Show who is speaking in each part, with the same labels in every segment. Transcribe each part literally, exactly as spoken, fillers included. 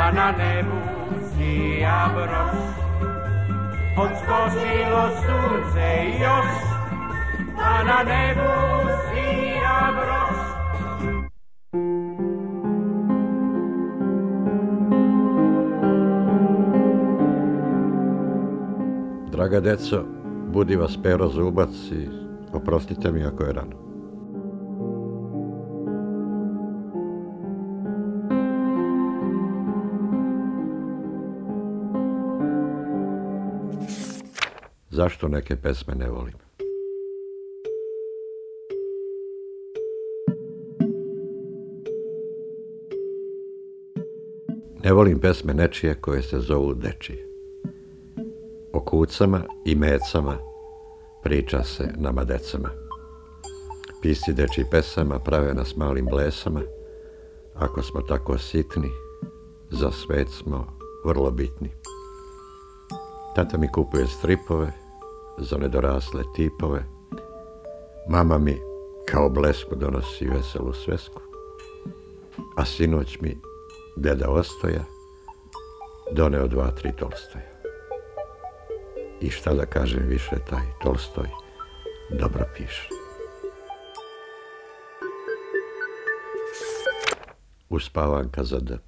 Speaker 1: pa na nebu sija broš. Odskočilo sunce još, pa na nebu sija broš.
Speaker 2: Draga deco, budi vas Pero Zubac i oprostite mi ako je rano. Zašto neke pesme ne volim? Ne volim pesme nečije koje se zovu dečije. O kucama i mecama priča se nama decama. Pisci dečjih pesama prave nas malim blesama. Ako smo tako sitni, za svet smo vrlo bitni. Tata mi kupuje stripove za nedorasle tipove. Mama mi kao blesku donosi veselu svesku. A sinoć mi deda Ostoja doneo dva, tri Tolstoja. I šta da kažem više, taj Tolstoj dobro piše. Uspavanka za D.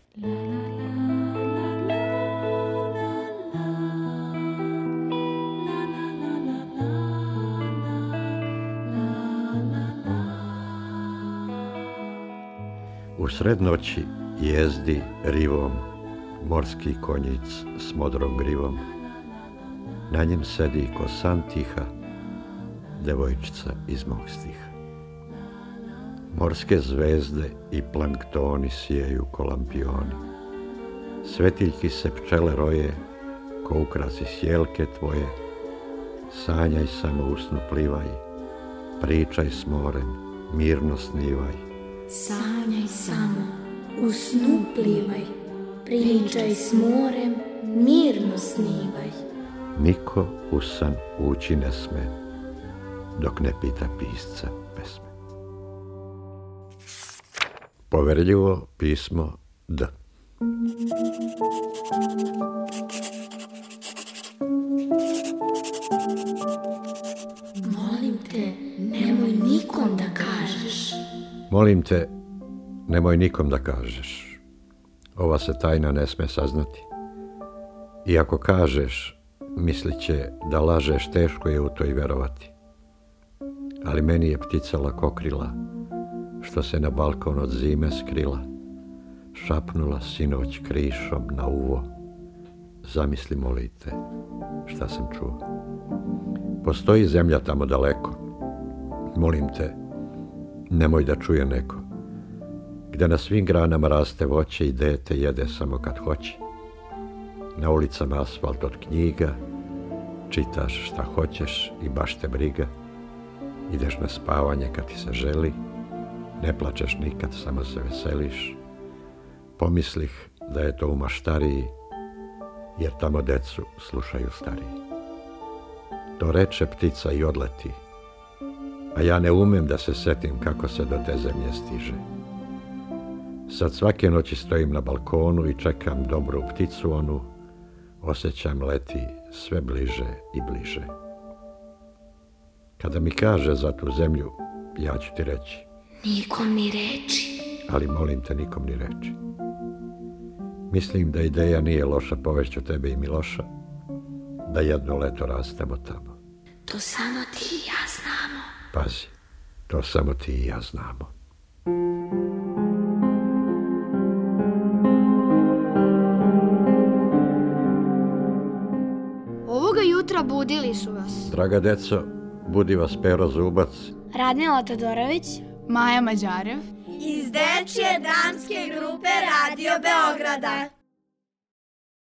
Speaker 2: U sred noći jezdi rivom morski konjic s modrom grivom. Na njem sedi ko san tiha devojčica iz mog stiha. Morske zvezde i planktoni sijeju ko lampioni. Svetiljki se pčele roje ko ukrasi sjelke tvoje. Sanjaj samo usnu plivaj, pričaj s morem, mirno snivaj.
Speaker 3: Sanjaj samo, u snu plivaj, pričaj s morem, mirno snivaj.
Speaker 2: Niko u san ući ne sme, dok ne pita pisca pesme. Poverljivo pismo D.
Speaker 3: Molim te, nemoj nikom da kažeš.
Speaker 2: Molim te, nemoj nikom da kažeš. Ova se tajna ne sme saznati. I ako kažeš, mislit će da lažeš, teško je u to i verovati. Ali meni je ptica lakokrila, što se na balkon od zime skrila, šapnula sinoć krišom na uvo. Zamisli, molite, šta sam čuo. Postoji zemlja tamo daleko. Molim te, nemoj da čuje neko. Gde na svim granama raste voće i dete jede samo kad hoće. Na ulicama asfalt od knjiga, čitaš šta hoćeš i baš te briga. Ideš na spavanje kad ti se želi, ne plačeš nikad, samo se veseliš. Pomislih da je to u maštariji, jer tamo decu slušaju stariji. To reče ptica i odleti, a ja ne umem da se setim kako se do te zemlje stiže. Sad svake noći stojim na balkonu i čekam dobru pticu onu, osjećam leti sve bliže i bliže. Kada mi kaže za tu zemlju, ja ću ti reći.
Speaker 3: Nikom ni reči.
Speaker 2: Ali molim te, nikom ni reči. Mislim da ideja nije loša, povešću tebe i Miloša, da jedno leto rastemo tamo.
Speaker 3: To samo ti i ja znamo.
Speaker 2: Pazi, to samo ti i ja znamo.
Speaker 4: Ovoga jutra budili su vas.
Speaker 2: Draga deco, budi vas Pero Zubac,
Speaker 4: Radmila Todorović,
Speaker 5: Maja Mađarev
Speaker 6: iz dečje dramske grupe Radio Beograda.